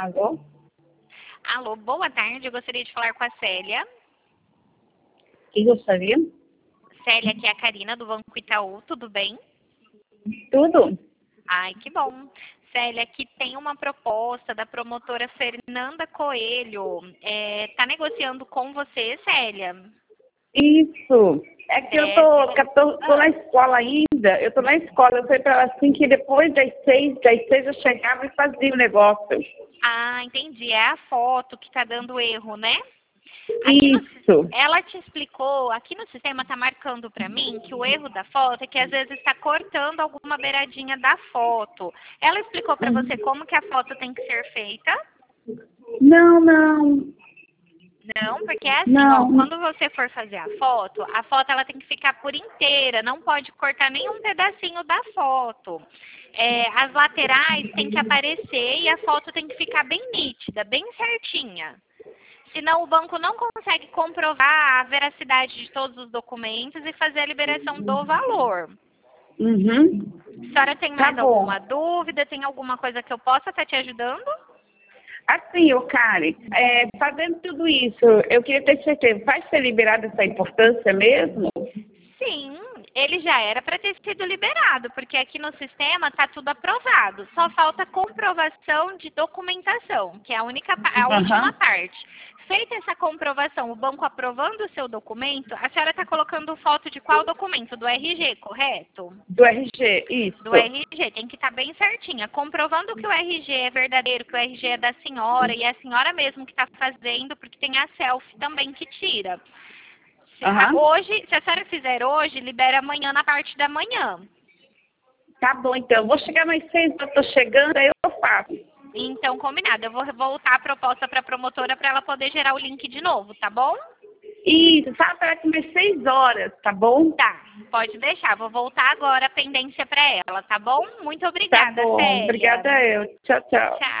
Alô? Alô, boa tarde. Eu gostaria de falar com a Célia. Quem gostaria? Célia, aqui é a Karina do Banco Itaú. Tudo bem? Tudo? Ai, que bom. Célia, aqui tem uma proposta da promotora Fernanda Coelho. Tá negociando com você, Célia? Isso. É que eu tô na escola ainda. Eu tô na escola. Eu falei para ela assim que depois das seis eu chegava e fazia o negócio. Ah, entendi. É a foto que tá dando erro, né? Isso. Ela te explicou, aqui no sistema tá marcando para mim que o erro da foto é que às vezes está cortando alguma beiradinha da foto. Ela explicou para você como que a foto tem que ser feita? Não, não. Não, porque é assim, ó, Não. quando você for fazer a foto ela tem que ficar por inteira, não pode cortar nenhum pedacinho da foto. As laterais tem que aparecer e a foto tem que ficar bem nítida, bem certinha. Senão o banco não consegue comprovar a veracidade de todos os documentos e fazer a liberação do valor. Uhum. A senhora tem Tá mais bom. alguma dúvida? Tem alguma coisa que eu possa estar te ajudando? Assim, ô Karen, fazendo tudo isso, eu queria ter certeza, vai ser liberada essa importância mesmo? Sim, ele já era para ter sido liberado, porque aqui no sistema está tudo aprovado. Só falta comprovação de documentação, que é a última parte. Feita essa comprovação, o banco aprovando o seu documento, a senhora está colocando foto de qual documento? Do RG, correto? Do RG, isso. Do RG, tem que estar bem certinha. Comprovando que o RG é verdadeiro, que o RG é da senhora, e é a senhora mesmo que está fazendo, porque tem a selfie também que tira. Hoje, se a senhora fizer hoje, libera amanhã na parte da manhã. Tá bom, então. Vou chegar mais 6, eu tô chegando, aí eu faço. Então, combinado. Eu vou voltar a proposta para a promotora para ela poder gerar o link de novo, tá bom? Isso, fala para ela que mais 6 horas, tá bom? Tá, pode deixar. Vou voltar agora a pendência para ela, tá bom? Muito Tá obrigada, bom, Célia. obrigada eu. Tchau, tchau. Tchau.